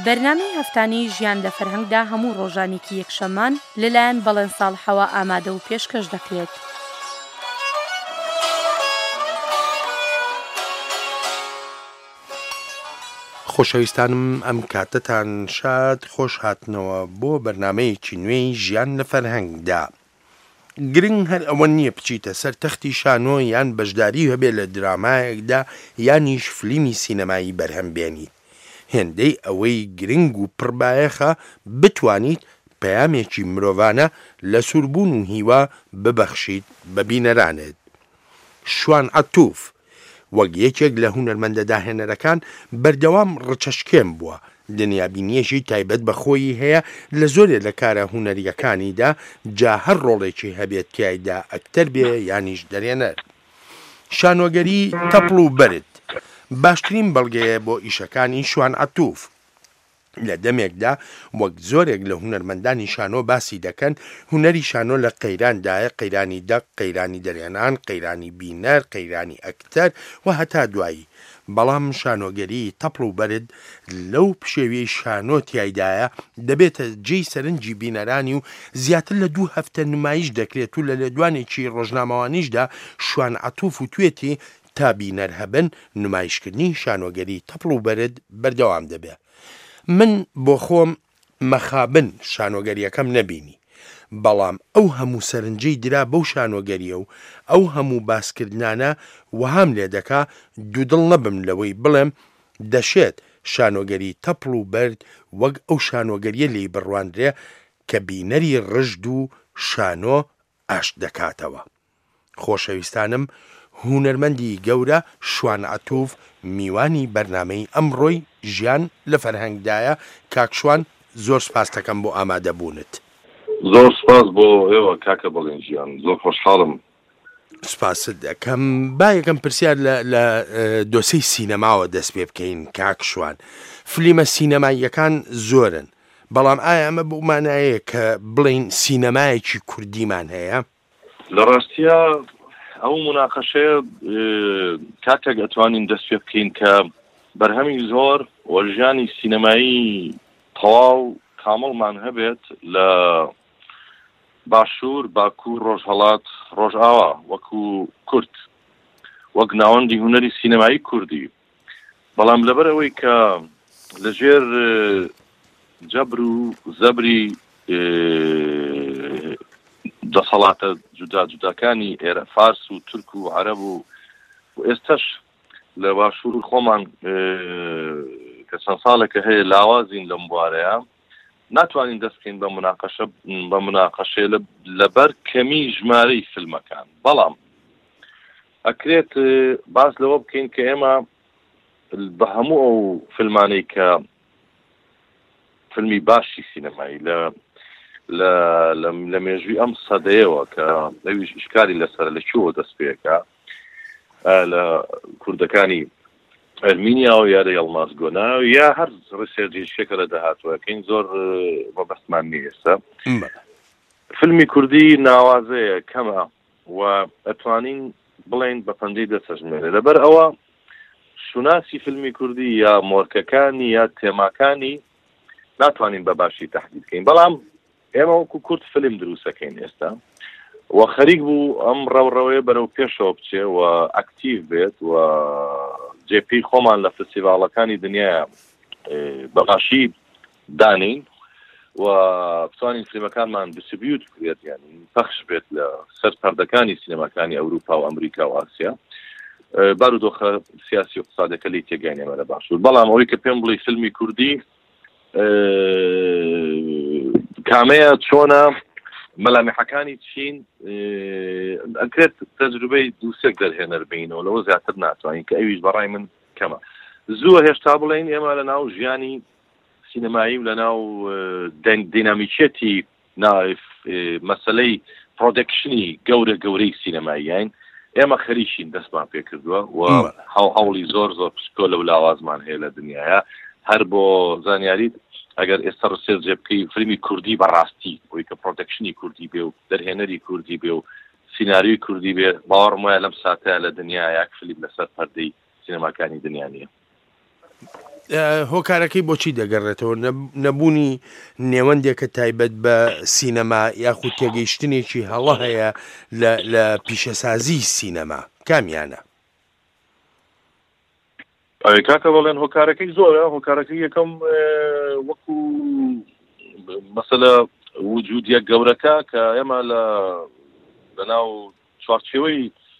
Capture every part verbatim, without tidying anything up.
بەرنامەی هەفتانەی ژیان لە فەرهەنگدا هەموو ڕۆژانێکی یەکشەممان لەلایەن بەڵێن ساڵحەوە ئامادە و پێشکەش دەکرێت. خۆشەویستانم ئەم کاتتان شاد خۆش هاتنەوە بۆ بەرنامەیەکی نوێی ژیان لە فەرهەنگدا. گرنگ هەر ئەوە نییە بچیتە سەر تەختی شانۆ یان بەشداری هەبێت لە درامایەکدا یانیش فلیمی سینەمایی بەرهەم بێنیت. هێندەی ئەوەی گرنگ و پڕبایەخە بتوانیت پەیامێکی مرۆڤانە لە سووربوون و هیوا ببەخشیت بە بینەرانت. شوان عەتوف وەک یەکێک لە هونەرمەندە داهێنەرەکان بەردەوام ڕچەشکێم بووە. دنیابینیەشی تایبەت بە خۆی هەیە لە زۆرێک لە کارە هونەریەکانیدا، جا هەر ڕۆڵێکی هەبێت تایدا ئەکتەر بێ یانیش دەرێنەر. شانۆگەری تەپڵ و بەرد باشترین بەڵگەیە بۆ ئیشەکانی شوان عەتوف. لە دەمێکدا وەک زۆرێک لە هونەرمەندانی شانۆ باسی دەکەن، هونەری شانۆ لە قەیراندایە، قەیرانی دەق، قەیرانی دەرێنان، قەیرانی بینەر، قەیرانی ئەکتەر و هەتا دوایی. بەڵام شانۆگەری تەپڵ و بەرد لەو پشێوی شانۆ تایدایە دەبێتە جێی سەرنجی بینەرانی و زیاتر لە دوو هەفتە نمایش دەکرێت و لە لێدوانێکی ڕۆژنامەوانیشدا شوان عەتوف و توێتی تا بینەر هەبن نمایشکردنی شانۆگەری تەپڵ و بەرد بەردەوام دەبێت. من بۆ خۆم مەخابن شانۆگەریەکەم نەبینی، بەڵام ئەو هەموو سەرنجەی درا بەو شانۆگەریە و ئەو هەموو باسکردانە وەهام لێ دەکا دوودڵ نەبم لەوەی بڵێم دەشێت شانۆگەری تەپڵ و بەرد وەک ئەو شانۆگەریە لێی بڕواندرێ کە بینەری ڕژد و شانۆ ئاش دەکاتەوە. خۆشەویستانم، هونەرمەندی گەورە شوان عەتوف میوانی بەرنامەی ئەمڕۆی ژیان لە فەرهەنگدایە. کاکشوان، زۆر سپاس دەکەم بۆ ئامادەبوونت. زۆر سپاس بۆ ئێوە کاکە بەڵێن ژیان، زۆر خۆشحاڵم. سپاست دەکەم. با یەکەم پرسیار لە دۆسەی سینەماوە دەست پێ بکەین. کاکشوان، فلیمە سینەماییەکان زۆرن، بەڵام ئایا ئەمە بۆمانایە کە بڵین سینەمایەکی کوردیمان هەیە؟ لە ڕاستیە ئەو مناقەشەیە کاتێک ئەتوانین دەست پێ بکەین کە بەرهەمی زۆر وەژیانی سینەمایی تەواو کامەڵمان هەبێت لە باشوور، باکوور، ڕۆژهەڵات، ڕۆژئاوا وەکو کورد، وەک ناوەندی هونەری سینەمایی کوردی. بەڵام لەبەر ئەوەی کە لەژێر جەبر و زەبری دەسەڵاتە جودا جوداکانی ئێرە فارس و تورک و عەرەب و ئێستاش لە باشوور خۆمان کە چەند ساڵێکە هەیە لاوازین لەم بوارەیە، ناتوانین دەست بکەین بە مناقەشە بە مناقەشەیە لەبەر کەمی ژمارەی فیلمەکان. بەڵام ئەکرێت باس لەوە بکەین کە ئێمە بە هەموو ئەو فیلمانەی کە فیلمی باشی سینەمایی لە لە مێژووی ئەم سەدەیەوە کە ئەویش ئیشکالی لەسەر لە کوێوە دەست پێکا لە کوردەکانی ئەرمینیا و یا لە یەڵمازگۆنا یا هەر ڕسێرجێشێکە لە داهاتوەکەین، زۆر مەبەستمان نیە ئێستا. فیلمی کوردی ناوازەیە کەمە و ئەتوانین بڵێن بە پەندەی دەسەژمێرێ. لەبەر ئەوە شوناسی فیلمی کوردی یا مۆرکەکانی یا تێماکانی ناتوانین بە باشی تەحدید بکەین، بەڵام ئێمە وەکو کورد فیلم دروستەکەین ئێستا و خەریک بوو ئەم ڕەوڕەوەیە بەرەو پێشەوە بچێ و ئەکتیڤ بێت و جێپی خۆمان لە فستیڤاڵەکانی دنیا بەباشی دانین و بتوانین فیلمەکانمان دیستریبیوت بکرێت، یعنی پەخش بێت لە سەر پەردەکانی سینەماکانی ئەوروپا و ئەمریکا و ئاسیا. بارودۆخە سیاسی و اقتصادەکە لی تێگەین ئێمە لە باشوور. بەڵام ئەوەی کە پێم بڵێ فیلمی کوردی کامەیە چۆنە مەلامحەکانی چین ئەکرێت تەجروبەی دووسێک دەرهێنەر بینەوە، لەوە زیاتر ناتوانین کە ئەویش بەڕای من کەمە. زووە هێشتا بڵێن ئێمە لە ناو ژیانی سینەمایی و لە ناو دینامیکێتی مەسەلەی پرۆدەکشنی گەورە گەورەی سینەماییین ئێمە خەریکین، دەستمان پێ کردووە و هەوڵی زۆر زۆر پشکۆ لەو لاوازمان هەیە لە دنیاە. هەر بۆ زانیاریت ئەگەر ئێستا ڕسێر جێ بکەی فیلمی کوردی بەڕاستی بۆی کە پرۆدەکشنی کوردی بێ و دەرهێنەری کوردی بێ و سیناریوی کوردی بێ، باوەڕم وایە لەم ساتەیە لە دنیا یاک فیلم لەسەر پەردەی سینەماکانی دنیا نییە. هۆکارەکەی بۆچی دەگەڕێتەوە نەبوونی نێوەندێکە تایبەت بە سینەما یاخود تێگەیشتنێکی هەڵە هەیە لە پیشەسازی سینەما کامیانە؟ کاکە بەڵێن هۆکارەکەی زۆرە هۆکارەکەی یەکەم وەکو مەسەلە وجودیە گەورەکە کە ئێمە لە لەناو چوارچێوەی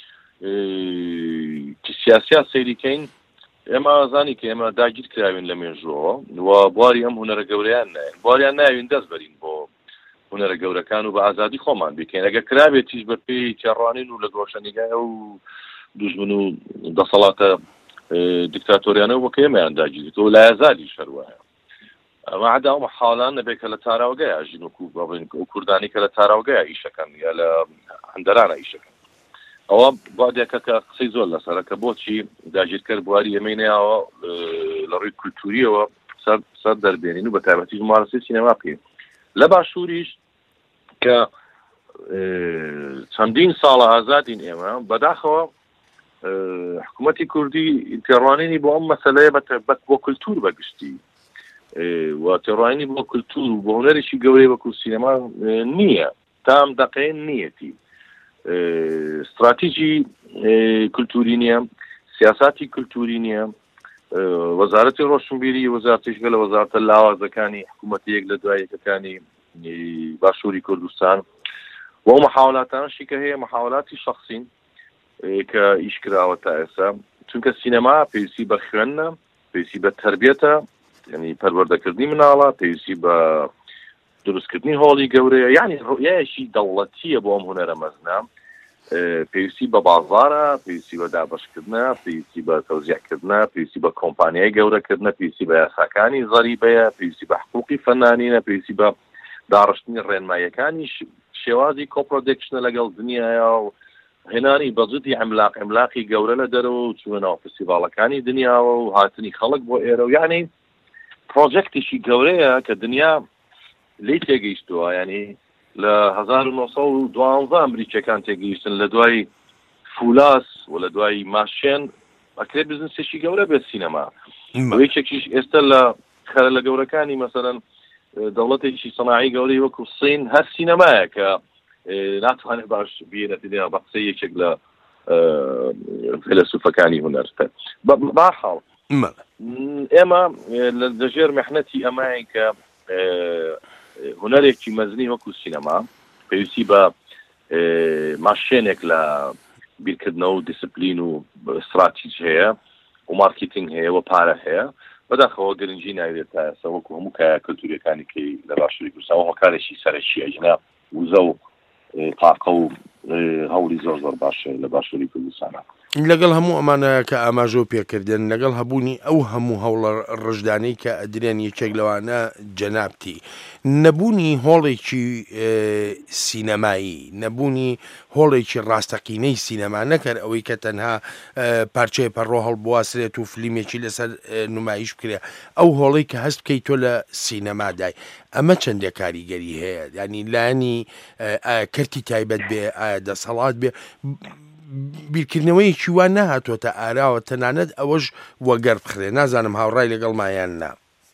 سیاسیا سەیریکەین ئێمە زانی کە ئێمە داگیر کراوین لە مێژووەوە و بواری ئەم هونەرە گەورەیان ناین بواریان ناوین دەست بەرین بۆ هونەرە گەورەکان و بە ئازادی خۆمان بکەین ئەگە کرابێتیش بە پێی کێڕوانین و لە گۆشەنیگای و دوژمن و دەسەڵاتە دیکتاتۆریانە وەکە ئێمەیان داگیرێتەوە لە ئازادی شەروایە ئەمە عەدا ئەو مەحاڵان نەبێت کە لە تاراوگایە ژین و کوردانی کە لە تاراوگایە ئیشەکەن یا لە هەندەرانە ئیشەکەن ئەوە بادێکە کە قسەی زۆر لەسەرە کە بۆچی داگیرکرد بواری ئێمەی نەیاوە لە ڕووی کولتوریەوە سەر دەربێنین و بە تایبەتی مارسی سینەما بکەین لە باشووریش کە چەندین ساڵە ئازادین ئێمە بەداخەوە حکوومەتی کوردی تێڕوانینی بۆ ئەم مەسەلەیە بۆ کولتور بەگشتی و تێڕوانینی بۆ کولتور و بۆ هونەرێکی گەورەی وەکو سینەما نییە تام دەقەیەن نیەتی استراتیژی کولتوری نییە سیاساتی کولتوری نییە وەزارەتی ڕۆشنبیری وەزارەتیشگە لە وەزارەتە لاوازەکانی حکوومەتی یەک لە دوای یەکەکانی باشووری کوردستان و ئەو مەحاولاتانشی کە هەیە مەحاولاتی شەخسین کە ئیشکراوە تا ئێستا چونکە سینەما پێویستی بە خوێندنە پێویستی بە تربیەتە یعنی پەروەردەکردنی مناڵە پێویستی بە دروستکردنی هۆڵی گەورەیە یعنی ڕوئیەیەکی دەوڵەتیە بۆ ئەم هونەرە مەزنە پێویستی بە بازارە پێویستی بە دابەشکردنە پێویستی بە تەوزیعکردنە پێویستی بە کۆمپانیای گەورەکردنە پێویستی بە یاساکانی زەریبەیە پێویستی بە حقوقی فەنانینە پێویستی بە داڕشتنی ڕێنماییەکانی شێوازی کۆپرۆدکشنە لەگەڵ دنیاە و هێنانی بەجدی ئەملاق ئەملاقی گەورە لە دەرەوە و چوونەوە فستیڤاڵەکانی دنیاوە و هاتنی خەڵک بۆ ئێرە و یعنی پرۆژێکتێکی گەورەیە کە دنیا لی تێگەیشتووە ینی لە هەزار و نۆ سەد و دوانزە ئەمریکیەکان تێگەیشتن لە دوای فولاس و لە دوای ماشێن ئەکرێت بزنسێکی گەورە بێت سینەما یەکێکیش ئێستا لە خەرە لە گەورەکانی مەسەلەن دەوڵەتێکی سەناعی گەورەی وەکو سین هەر سینەمایە کە ناتوانێت باش بێنێتی لێ بە قسەی یەکێک لە فیلسوفەکانی هونەر بەحاڵ ئێمە لەژێر میحنەتی ئەمای کە هونەرێکی مەزنی وەکو سینەما پێویستی بە ماشێنێک لە بیرکردنەوە و دیسپلین و استراتیژ هەیە و مارکتینگ هەیە و پارە هەیە بەداخەوە گرنگی ناوێت تا ئێستا وەکو هەموو کایە کەلتوریەکانی کەی لە باشووری کوردستان هۆکارێکی سەرەکیە ژنا وزە و تاقە و هەوڵی زۆر زۆر باشە لە باشووری کوردستانە لەگەڵ هەموو ئەمانە کە ئاماژە و پێکردن لەگەڵ هەبوونی ئەو هەموو هەوڵە ڕژدانەی کە ئەدرێن یەکێک لەوانە جەنابتی نەبوونی هۆڵێکی سینەمایی نەبوونی هۆڵێکی ڕاستەقینەی سینەما نەکرد ئەوەی کە تەنها پارچەیە پەڕۆ هەڵبواسرێت و فلیمێکی لەسەر نمایش بکرێ ئەو هۆڵەی کە هەست بکەیت تۆ لە سینەمادای ئەمە چەندێک کاریگەری هەیە ینی لانی کردی تایبەت بێ دەسەڵات بێ بیرکردنەوەیکی وان نەهاتۆتە ئاراوە تەنانەت ئەوەش وەگەر بخرێ نازانم هاوڕای لەگەڵ مایان نا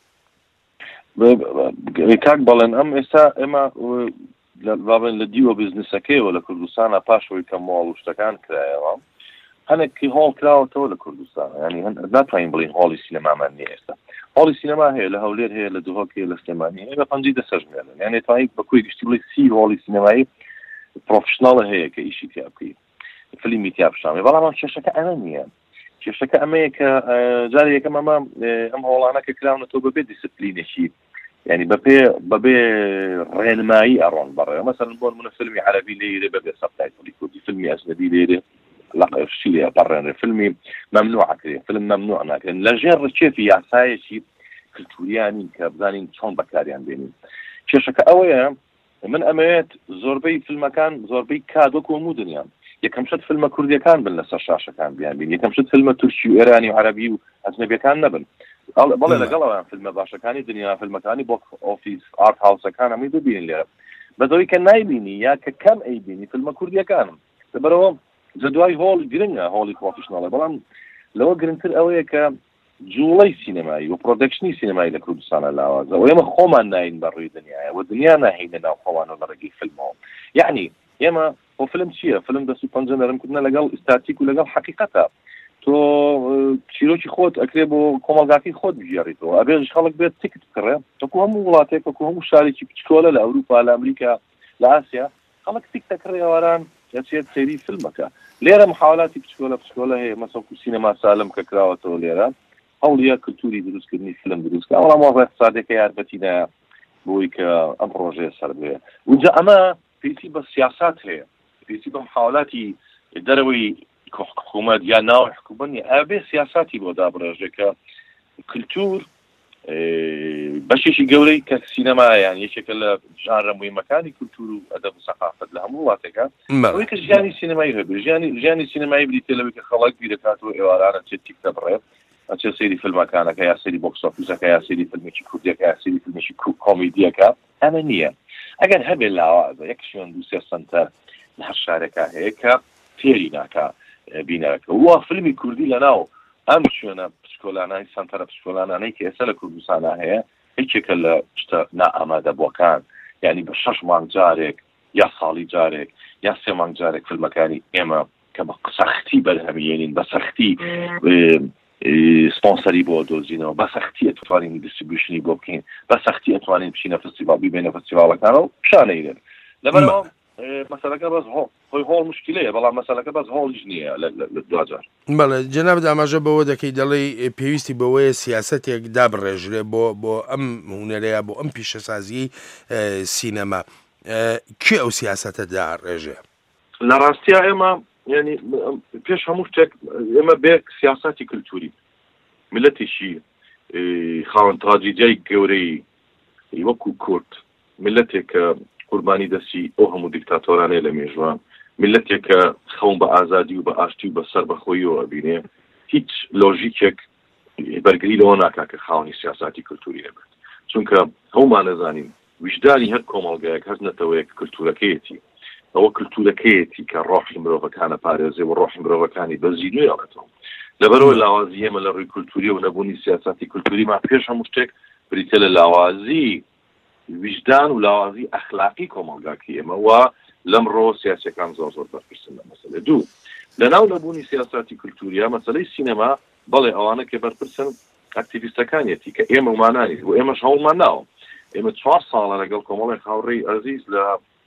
کاک بەڵێن ئەم ئێستا ئێمە بابن لە دیوە بزنسەکەیەوە لە کوردستانە پاشەوەی کە ماڵ و شتەکان کرایەوە هەنێکی هۆڵ کراوەتەوە لە کوردستان ینی ناتوانین بڵین هۆڵی سینەمامان نیە ئێستا هۆڵی سینەما هەیە لە هەولێر هەیە لە دوهۆک هەیە لە سلێمانی هەیە بە پەنجی دەسەژمێنن یعنی توانیت بەکوی گشتی بڵی سی هۆڵی سینەمایی پرۆفشناڵە هەیە کە ئیشی تیا بکەیت فیلمی تیا بشامی بەڵام کێشەکە ئەمە نییە کێشەکە ئەمەیە کە جارێ یەکەم ئەمە ئەم هۆڵانە کە کراونەتەوە بەبێ دیسپلینێکی يعني ببي ببي رێنمایی ئەڕۆن بەڕێ مەسەلەن بۆ نمونە فیلمی عەرەبی لێرە بەبێ سەبتایتڵی کوردی فیلمی ئەجنەبی لێرە لەقەشی لێ بەڕێنێ فیلمی مەمنوع ئەکرێ فیلم مەمنوع ناکرێن لەژێر ڕکێفی یاسایەکی کلتوریانی کە بزانین چۆن بەکاریان بێنین کێشەکە ئەوەیە من ئەمەوێت زۆربەی فیلمەکان زۆربەی کادۆک و هەموو دنیام یەکەم شت فیلمە کوردیەکان بن لەسەر شاشەکان بیان بین یەکەم شت فیلمە تورکی و ئێرانی و عەرەبی و ئەجنەبیەکان نەبن بەڵێ لەگەڵەوە فیلمە باشەکانی دنیا فیلمەکانی بۆ ئۆفیس ئارت هاوسەکان هەمووی ببینین لێرە بەدەوری کە نایبینی یا کە کەم ئەیبینی فیلمە کوردیەکانم لەبەرەوە جە دوای هۆڵ گرنگە هۆڵی پرۆفیشناڵە بەڵام لەوە گرنگتر ئەوەیە کە جوڵەی سینەمایی و پرۆدەکشنی سینەمایی لە کوردستانە لاوازە و ئێمە خۆمان ناین بەڕووی دنیاە و دنیا ناهینە ناو خۆوانەوە لە ڕێگەی فیلمەوە یعنی ئێمە بۆ فیلم چییە فیلم دەست و پەنجە نەرمکردنە لەگەڵ ئستاتیک و لەگەڵ حەقیقەتە تۆ چیرۆکی خۆت ئەکرێ بۆ کۆمەلگاکەی خۆت بژێڕیتەوە ئەبێژ خەڵک بێت تیکت بکڕێ تەکو هەموو وڵاتێک وەکو هەموو شارێکی بچکۆلە لە ئەوروپا لە ئەمریکا لە ئاسیا خەڵک تیک دەکڕێ ئەواران دەچێت سەیری فیلمەکە لێرە محاولاتی بچکۆلە بچکۆلە هەیە مەسەڵکو سینەما سالم کە کراوەتەوە لێرە هەوڵیە کلتوری دروستکردنی فیلم دروستکە ئەوڵام وەڵام اقتصادێکە یاربەتینە بۆی کە ئەم پرۆژەیە سەر بێ وجا ئەمە پێویستی بە سیاسات هەیە پێویستی بە محاولاتی دەرەوەی حکوومەت یا ناو حکوومەت ئەبێ سیاساتی بۆ دابڕێژێ کە کلتور بەشێکی گەورەی کە سینەمایان یەکێکە لە ژانرە موهیمەکانی کلتور و ئەدەب و سەقافەت لە هەموو وڵاتێکە ئەوەی کە ژیانی سینەمایی هەبێ ژیانی ژیانی سینەمایی بریتێ لەوەی کە خەڵک بیر دەکاتەوە ئێوارانە چێت تیک دەبڕێت ئەچێ سەیری فیلمەکانەکە یا سەیری بۆکس ئۆفیسەکە یا سەیری فیلمێکی کوردیەکە یا سەیری فیلمێکی کۆمیدیەکە ئەمە نییە ئەگەر هەبێ لاوازە یەک شوێن دوو سێ سەنتەر لە هەر شارێکە هەیە کە فێری ناکە بینەرەکە وا فیلمی کوردی لەناو ئەم شوێنە پشکۆلانای سەنتەرە پشکۆلانانەی کە ئێستا لە کوردستانە هەیە هیچێکە لە شتە نائامادەبووەکان یعنی بە شەش مانگ جارێک یا ساڵی جارێک یا سێ مانگ جارێک فیلمەکانی ئێمە کە بە سەختی بەرهەمێنین بە سەختی سپۆنسەری بۆ دۆزینەوە بە سەختی ئەتوانین دیستریبیوشنی بۆ بکەین بە سەختی ئەتوانین بچینە فستیڤال ببینە فستیڤالەکانەوە پیشانەیرن لەبەرەوە مەسەلەکە بەس هۆی هۆڵ مشکلەیە بەڵام مەسەلەکە بەس هۆڵیش نییە لە دوجار بەڵێ جەناب ئاماژە بەوە دەکەی دەڵێ پێویستی بەوەیە سیاسەتێک دابڕێژرێ بۆ بۆ ئەم هونەرەیە بۆ ئەم پیشەسازی سینەما کێ ئەو سیاسەتە داڕێژێ لە ڕاستیە ئێمە ینی پێش هەموو شتێک ئێمە بێک سیاساتی کللتوری ملەتێکی خاوەن تراجیدیای گەورەی وەکو کورد ملەتێک کە قوربانی دەستی ئەو هەموو دیکتاتۆرانەیە لە مێژوان ملەتێکە خەون بە ئازادی و بە ئاشتی و بە سەر بەخۆیەوە بینێ هیچ لۆژیکێک بەرگری لەوە ناکا کە خاوەنی سیاساتی کللتوری نەبێت چونکە هەومان نەزانین وجدانی هەر کۆمەڵگەیەک هەر نەتەوەیەک کللتورەکەیەتی ئەوە کللتورەکەیەتی کە ڕۆحی مرۆڤەکانە پارێزێ و ڕۆحی مرۆڤەکانی بەزی نوێ ئەڵێتەوە لەبەرەوە لاوازی ئێمە لە ڕووی کللتوری و نەبوونی سیاساتی کللتوری ما پێش هەموو شتێک بریتە لە لاوازی وجدان و لاوازی ئەخلاقی کۆمەڵگاکی ئێمە و لەمڕۆ سیاسەکان زۆر زۆر بەرپرسن لە مەسەلە دوو لەناو نەبوونی سیاساتی کللتوریە مەسەلەی سینەما بەڵێ ئەوانە کە بەرپرسن ئەکتیڤیستەکانیەتی کە ئێمە ومانانی و ئێمەش هەوڵمان ناوە ئێمە چوار ساڵە لەگەڵ کۆمەڵی هاوڕێی ئەزیز لە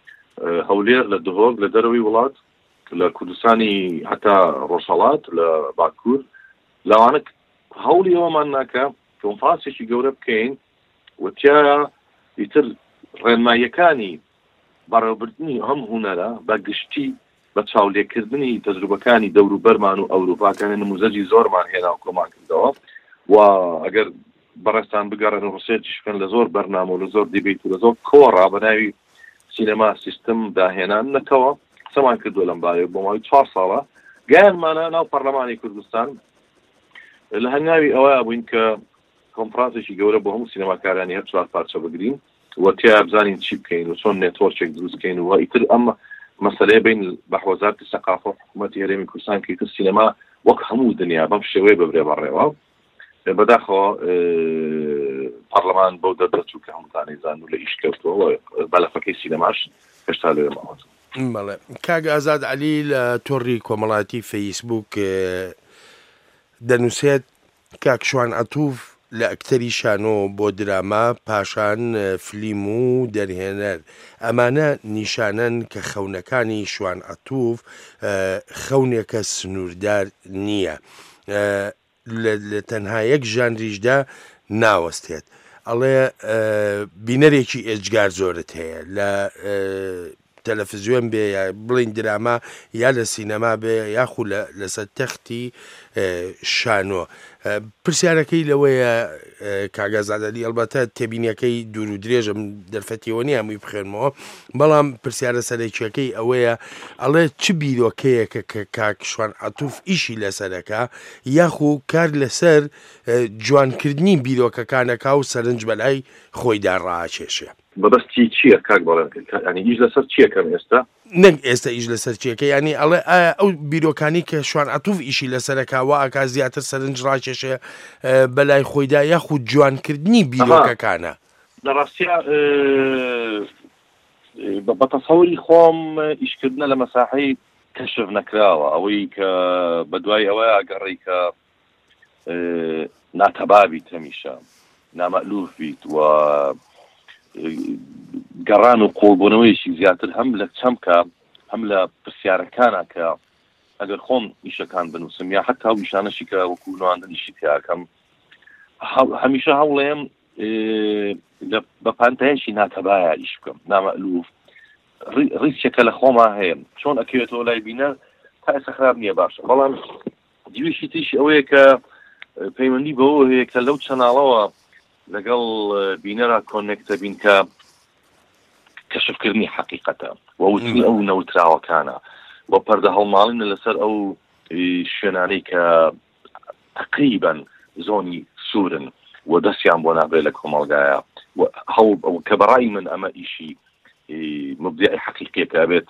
هەولێر لە دهۆک لە دەرەوەی وڵات لە کوردستانی هەتا ڕۆژهەڵات لە باکوور لەوانە هەوڵی ئەوەمان ناکە کۆنفرانسێکی گەورە بکەین و تیایە ئیتر ڕێنماییەکانی بەڕێوەبردننی ئەم هونەرە بە گشتی بە چاولێکردنی تەجروبەکانی دەوروبەرمان و ئەوروپاکانی نموزەجی زۆرمان هێنا و کۆمان کردەوە و ئەگەر بەڕێستان بگەڕێن ڕوسێتیشکن لە زۆر بەرنامە و لە زۆر دیبیت و لە زۆر کۆڕا بە ناوی سینەما سیستم داهێنان نەتەوە قسەمان کردووە لەم بارەیە بۆ ماوەی چوار ساڵە گیانمانە ناو پەرلەمانی کوردستان لە هەنگاوی ئەوە بووین کە کۆنفرانسێکی گەورە بۆ هەموو سینەماکارانی هەر چوار پارچە بگرین و تیا بزانین چی بکەین و چۆن نێتۆرچێک دروست بکەین و ئیتر ئەم مەسەلەیە بین بە وەزارەتی سەقافەت و حکوومەتی هەرێمی کوردستان کە ئیتر سینەما وەک هەموو دنیا بەم شێوەیە ببرێ بەڕێوە بەداخەوە پەرلەمان بەو دەردەچوو کە هەمووتانی زان و لە ئیش کەوتەوە بەلەفەکەی سینەماش هێشتا لێ ماوەتەوە. بەڵێ کاک ئازاد عەلی لە تۆڕی کۆمەڵایەتی فەیسبووک دەنووسێت کاک شوان عەتوف لە ئەکتەری شانۆ بۆ دراما پاشان فلیم و دەرهێنەر ئەمانە نیشانەن کە خەونەکانی شوان عەتوف خەونێکە سنووردار نییە لە تەنها یەک ژانریشدا ناوەستێت ئەڵێ بینەرێکی ئێجگار زۆرت هەیە لە تەلەڤیزیۆن بێ یا بڵین دراما یا لە سینەما بێ یاخو لەسەر تەختی شانۆ پرسیارەکەی لەوەیە کاک ئازاد عەلی ئەلبەتە تێبینیەکەی دوور و درێژم دەرفەتیەوە نییە هەمووی بخوێنمەوە بەڵام پرسیارە سەرەکیەکەی ئەوەیە ئەڵێ چ بیرۆکەیەکە کە کاک شوان عەتوف ئیشی لەسەرەکە یاخو کار لەسەر جوانکردنی بیرۆکەکانەکە و سەرنج بەلای خۆیدا ڕاکێشێ. بەبەستی چییە کاک بەڵێن ینی هیچ لەسەر چیەکەم ئێستا نەک ئێستا ئیش لەسەر چیەکە ینی ئەڵێ ئایا ئەو بیرۆکانی کە شوان ئەتوف ئیشی لەسەرەکەوە ئاکا زیاتر سەرنج ڕاکێشێ بەلای خۆیدا یاخود جوانکردنی بیرۆکەکانە لەڕاستیە بە تەسەوری خۆم ئیشکردنە لە مەساحەی کەشف نەکراوە ئەوەی کە بە دوای ئەوەیە ئەگەڕی کە ناتەبابی تەمیشە نامەلوف بیت و گەڕان و قۆڵبوونەوەیشی زیاتر هەم لە چەمکە هەم لە پرسیارەکانە کە ئەگەر خۆم ئیشەکان بنووسم یا حتا ئەو ئیشانەشی کە وەکو نواندنیشی تیاکەم هەمیشە هەوڵێم بە پانتایشی ناتەبایە ئیش بکەم نامەلوف ڕیسکێکە لە خۆما هەیە چۆن ئەکەوێتەوە لای بینە تا ئێستا خراپ نییە باشە بەڵام دیویشی تریشی ئەوەیە کە پەیوەندی بەوە هەیە کە لەو چەناڵەوە لەگەڵ بینەرا کۆنێکتە بین کە کەشفکردنی حەقیقەتە وەوتنی ئەو نەوتراوەکانە وە پەردە هەڵماڵینە لەسەر ئەو شوێنانەی کە تقریباً زۆنی سوورن و دەستیان بۆ نابێت لە کۆمەڵگایە کە بەڕای من ئەمە ئیشی مبدعی حەقیقیەکە بێت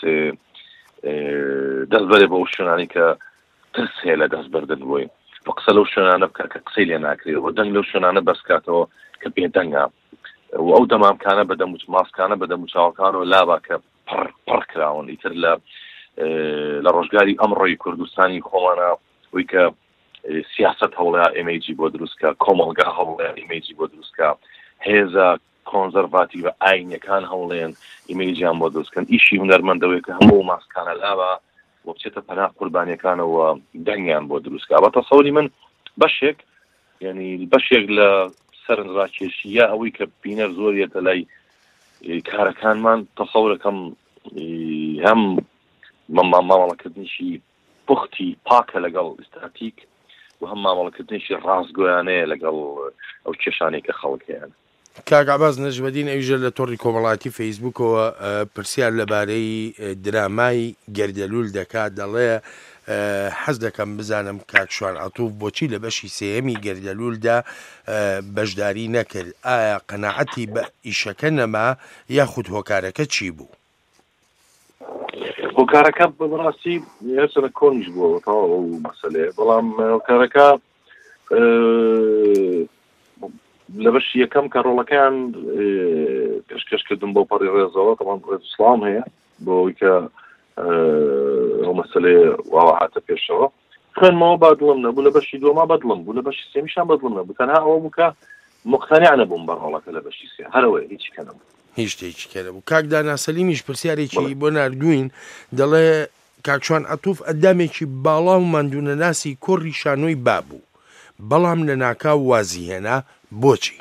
دەست بەرێ بە ئەو شوێنانی کە ترس هەیە لە دەست بەردن بۆی قسە لەو شوێنانە بکە کە قسەی لێ ناکرێت و دەنگ لەو شوێنانە بەسکاتەوە کە بێدەنگە و ئەو دەمامکانە بەدەم و ماسکانە بەدەم و چاوەکانەوە لابا کە پڕ پڕ کراون ئیتر لە لە ڕۆژگاری ئەمڕۆی کوردستانی خۆمانە وی کە سیاست هەوڵەیە ئێمەیجی بۆ دروستکە کۆمەڵگا هەوڵەیە ئێمەیجی بۆ دروستکە هێزە کۆنزەرڤاتی بە ئاینەکان هەوڵێن ئیمەیجیان بۆ دروستکەن ئیشی هونەرمەندەوەی کە هەموو ماسکانە لابا و بچێتە پەناه قوربانیەکانەوە دەنگیان بۆ دروستکە بە تەسەوری من بەشێک یعنی بەشێک لە سەرنجڕاکێشی یا ئەوەی کە بینەر زۆریەتە لای کارەکانمان تەسەورەکەم هەم مامەڵەکردنیشی پوختی پاکە لەگەڵ ئستاتیک و هەم مامەڵەکردنیشی ڕاستگۆیانەیە لەگەڵ ئەو کێشانەی کە خەڵکیان کاک عەباس نەجمەدین ئەویژە لە تۆڕی کۆمەڵاتی فەیسبووکەوە پرسیار لەبارەی درامای گەردەلوول دەکات دەڵێ حەز دەکەم بزانم کاک شوان عەتوف بۆچی لە بەشی سێیەمی گەردەلوولدا بەشداری نەکرد ئایا قەناعەتی بە ئیشەکە نەما یاخود هۆکارەکە چی بوو؟ هۆکارەکە بەڕاستی هێرسەنە کۆنیش بووە تەواو ئەو مەسەلەیە بەڵام هۆکارەکە لە بەشی یەکەم کە ڕۆڵەکەیان پێشکەشکردن بۆ پەڕی ڕێزەوە تەمان ڕێز ئیسلام هەیە بۆ ئەوەی کە ئەو مەسەلەیە واوە هاتە پێشەوە خوێنمەوە بادڵم نەبوو لە بەشی دووەما بەدڵم بوو لە بەشی سێمیشان بەدڵم نەبوو تەنها ئەوە بوو کە مقتەنیع نەبووم بە ڕۆڵەکە لە بەشی سێ هەرەوەی هیچ کە نەبوو هیچ شتێکی کە نەبوو. کاک دانا سەلیمیش پرسیارێکی بۆ ناردووین دەڵێ کاک شوان عەتوف ئەندامێکی باڵا و ماندوونە ناسی کوڕی شانۆی بابوو بەڵام لە ناکاو وازی هێنا بۆچی؟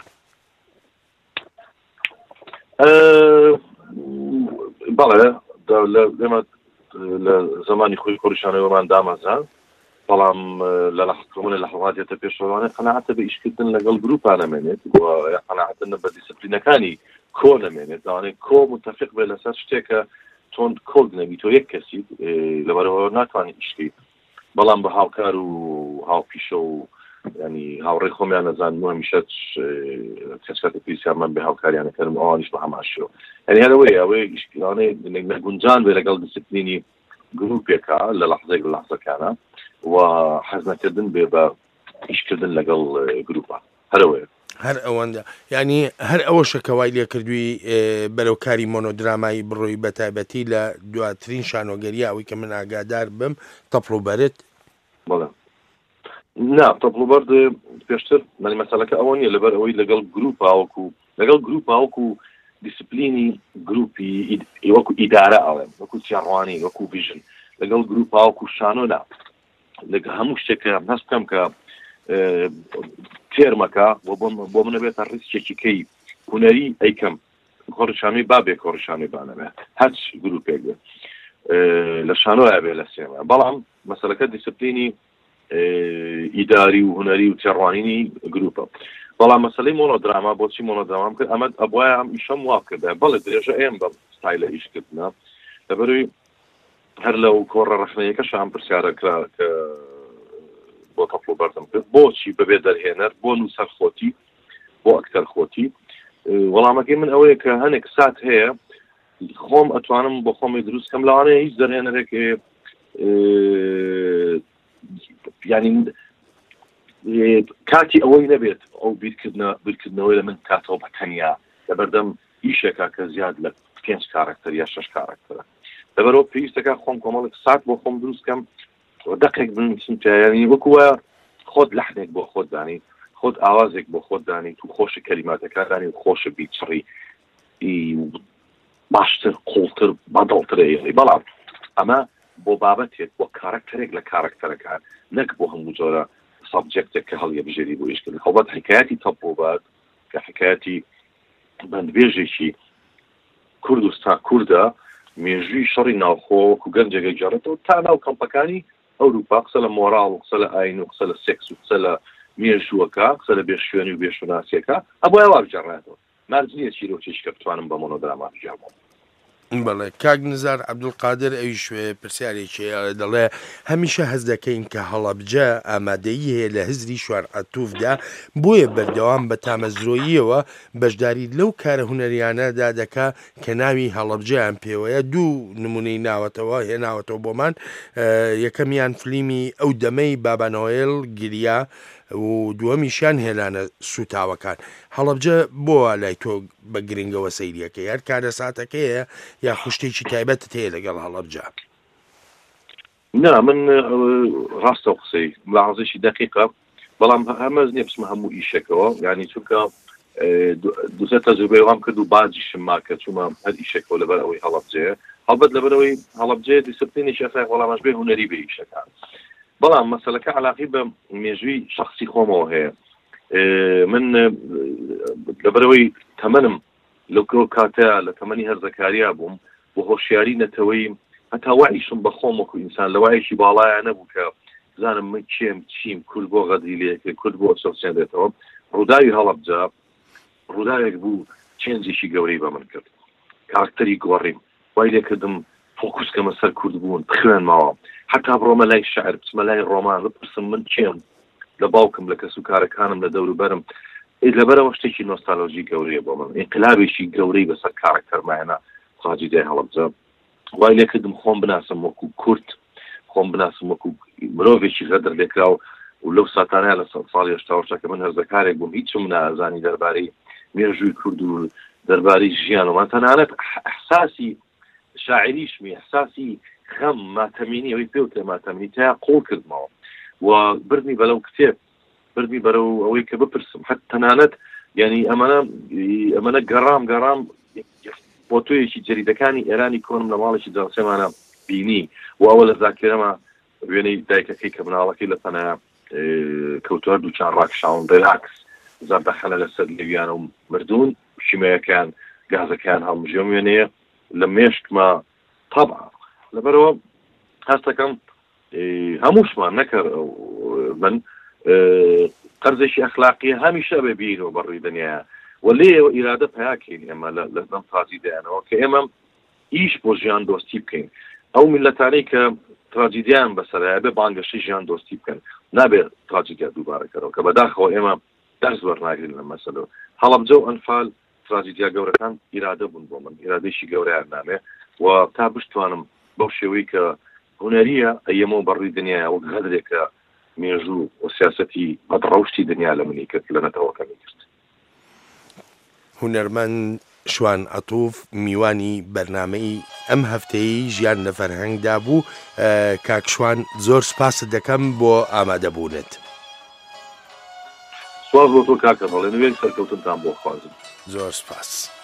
بەڵێ ئێمە لە زمانی خۆی کوڕیشانەوەمان دامەزان بەڵام لە لەحکومە لە حڵاتێتە پێشەوانە قەناعەتە بە ئیشکردن لەگەڵ گروپان نەمێنێت قەناعەتن بە دیسپلینەکانی کۆ نەمێنێت داوانێت کۆ متفق بێت لەسەر شتێکە تۆن کۆڵ نەبی تۆ یەک کەسیت لەبەرەوە ناتوانێت ئیشکەیت بەڵام بە هاوکار و هاوپیشە و ینی هاوڕێی خۆمیان نەزان هەمیشە کەسکاتە پیسیانمان بێ هاوکاریانەکەم ئەوانیش بە هەماشەوە یعنی هەرەوەی ئەوەی ئیشکیلانەی نەگونجان بێ لەگەڵ دیسپلینی گروپێکە لە لەحزەیەک لە لەحزەکانە و حەز نەکردن بێ بە ئیشکردن لەگەڵ گروپە هەرەوەیە هەر ئەوەندە ینی هەر ئەوە شەکەوای لێ کردووی بەرەو کاری مۆنۆدرامایی بڕۆی بەتایبەتی لە دواترین شانۆگەریە ئەوەی کە من ئاگادار بم تەپڵوبەرت بەڵێ نا تەپڵوبەرد پێشتر مەلی مەسەلەکە ئەوە نیە لەبەر ئەوەی لەگەڵ گروپاوەکو لەگەڵ گروپاوەکو دیسپلینی گروپی وەکو ئیدارە ئەڵێم وەکو چیاڕوانی وەکو ڤیژن لەگەڵ گروپاوەکو شانۆدا لەگە هەموو شتێکە هەست بکەم کە تێرمەکە بۆ منە بێتە ڕیسکێکی کەی هونەری ئەیکەم کۆڕیشانەی بابێ کۆڕیشانەی بانەبێ هەچ گروپێک بێ لە شانۆیە بێ لە سێمە بەڵام مەسەلەکە دیسپلینی ئیداری و هونەری و تێڕوانینی گروپە بەڵام مەسەلەی مۆنۆدراما بۆچی مۆنۆدرامام کرد ئەمە ئەبوایە ئەم ئیشەم وا کردە بەڵێ درێژە ئێم بە ستایلە ئیشکردنە لەبەروی هەر لەو کۆڕە ڕەخنەیەکەش ئەم پرسیارە کرا کە بۆ تەپڵوبەردم کرد بۆچی بەبێ دەرهێنەر بۆ نووسەر خۆتی بۆ ئەکتەر خۆتی وەڵامەکەی من ئەوەیە کە هەنێک سات هەیە خۆم ئەتوانم بۆ خۆمی دروستکەم لەوانەیە هیچ دەرهێنەرێک ینی کاتی ئەوەی نەبێت ئەو بیرکردنە بیرکردنەوەی لە من کاتەوە بە تەنیا لەبەردەم ئیشێکا کە زیاد لە پێنج کارکتەر یا شەش کارکتەرە لەبەرەوە پێویستەکە خۆم کۆمەڵێک سات بۆ خۆم دروستکەم دقێک بنووسم ینی وەکووە خۆت لەحنێک بۆ خۆت دانی خۆت ئاوازێک بۆ خۆت دانی تو خۆشە کەلیماتەکان دانی و خۆشە بیچڕی باشتر قوڵتر بەدڵترە بەڵام ئەمە بۆ بابەتێک بۆ کارکتەرێک لە کارکتەرەکان نەک بۆ هەموو جۆرە سابجێکتێک کە هەڵیە بژێری بۆ ئیشکردن خەڵبەت حکایەتی تەپۆبات کە حکایەتی بەندبێژێکی کوردستان کووردە مێژووی شەڕی ناوخۆ و گەنجێکی جارێتەوە تا ناو کەمپەکانی ئەوروپا قسە لە مۆراڵ و قسە لە ئاین و قسە لە سێکس و قسە لە مێژووەکە قسە لە بێشوێنی و بێشوناسیەکە ئەبووە وا بجێڕێتەوە مارج نییە چیرۆکێشکە بتوانم بە مۆنۆدراما بجێڕم بەڵێ کاک نزار عەبدولقادر ئەوی شوێ پرسیارێکی دەڵێ هەمیشە هەز دەکەین کە هەڵەبجە ئامادەیی هەیە لە هزری شوار ئەتووفدا بۆیە بەردەوام بە تامەزرۆییەوە بەشداری لەو کارە هونەریانەدا دەکا کە ناوی هەڵەبجەیان پێوەیە دوو نمونەی ناوەتەوە هێناوەتەوە بۆمان یەکەمیان فلیمی ئەو دەمەی بابا نۆیل گریا و دووەمیشیان هێلانە سوتاوەکان هەڵەبجە بۆ لای تۆ بە گرنگەوە سەیریەکە یار کارە ساتەکەیە یا خوشتێکی تایبەتت هەیە لەگەڵ هەڵەبجە نا من ڕاستە قسەی لەحاظێکی دقیقە بەڵام هەمەز نییە بچمە هەموو ئیشێکەوە یعنی چونکە دوسە تەجروبەی وام کرد و باجیشم ما کە چوومە هەر ئیشێکەوە لەبەر ئەوەی هەڵەبجەیە هەڵبەت لەبەرەوەی هەڵەبجەیە دیسپلینێکی ئەسای وەڵامەش بێ هونەری بێ ئیشەکان بەڵام مەسەلەکە علاقی بە مێژووی شخصی خۆمەوە هەیە من لەبەرەوەی تەمەنم لەو کاتەیە لە تەمەنی هەرزەکاریا بووم بۆ هۆشیاری نەتەوەی هەتا وعیشم بە خۆم وەکو ئینسان لە وایەکی باڵایە نەبوو کە بزانم من کێم چیم کورد بۆ غەدری لێکێ کورد بۆ سۆسیێنێتەوە ڕووداوی هەڵەبجە ڕووداوێک بوو چێنجێکی گەورەی بە من کرد کارکتەری گۆڕیم وای لێ کردم فۆکوسکەمە سەر کورد بوون بخوێنمەوە حتا بڕۆمە لای شعر بچمە لای ڕۆمان بپرسم من چێم لە باوکم لە کەس و کارەکانم لە دەوروبەرم لەبەرەوە شتێکی نۆستالۆژی گەورەیە بۆ من ئینقلابێکی گەورەی بەسەر کارەکتەرمایەنە تراجیدیای هەڵەبجە وای لێ کردم خۆم بناسم وەکو کورد خۆم بناسم وەکو مرۆڤێکی غەدر لێکراو و لەو ساتانەیە لە سەد ساڵی هەشتا و هەشتا کە من هەرزەکارێک بووم هیچم نازانی دەربارەی مێژووی کورد و دەربارەی ژیانەوە تەنانەت ئەحساسی شاعریشمی ئەحساسی خەم ماتەمینی ئەوەی پێوتێ ماتەمینی تا قۆڵ کردمەوە و بردنی بەلەو کتێب بردنی بەرەو ئەوەی کە بپرسم حەت تەنانەت ینی ئەمەە ئەمەە گەڕام گەڕام بۆ تۆیەکی جەریدەکانی ئێرانی کۆنم لە ماڵێکی جاسێمانە بینی و ئەوە لە زاکرەمە وێنەی دایکەکەی کە مناڵەکەی لە پەنە کەوتوەر دووچان ڕاکشاون ڕیلاکس زەردەخەنە لەسەر لێویانە و مردوون شیمەیەکان گازەکان هەڵمژێم وێنەیە لە مێشکمە تەبع لەبەرەوە هەستەکەم هەمووشمان نەکرد من قەرزێکی ئەخلاقیە هەمیشە بێ بینەوە بەڕووی دنیاە و لێەوە ئیرادە پیاکەین ئێمە لە دەم تازی دایانەوە کە ئێمە ئیش بۆ ژیان دۆستی بکەین ئەو میلەتانەی کە تراجیدیان بەسەرایە بێ بانگەشی ژیان دۆستی بکەن نابێت تراجیدیا دووبارەکەرەوە کە بەداخەوە ئێمە دەرز وەرناگرین لە مەسەلەوە هەڵەبجە و ئەنفال تراجیدیا گەورەکان ئیرادە بوون بۆ من ئیرادەیەکی گەورەیان نامێ و تا بشتوانم بەو شێوەی کە هونەریە ئەیەمە بەڕووی دنیاە وەک غەدرێکە مێژوو و سیاسەتی بەدڕەوشتی دنیا لە منی کرد لە نەتەوەکەمی کرد هونەرمەند شوان ئەتووف میوانی بەرنامەی ئەم هەفتەی ژیان لە فەرهەنگدا بوو کاک شوان زۆر سپاست دەکەم بۆ ئامادەبوونت سواز بۆ تۆ کاکە بەڵێ نوێن سەرکەوتنتان بۆ خوازم زۆر سپاس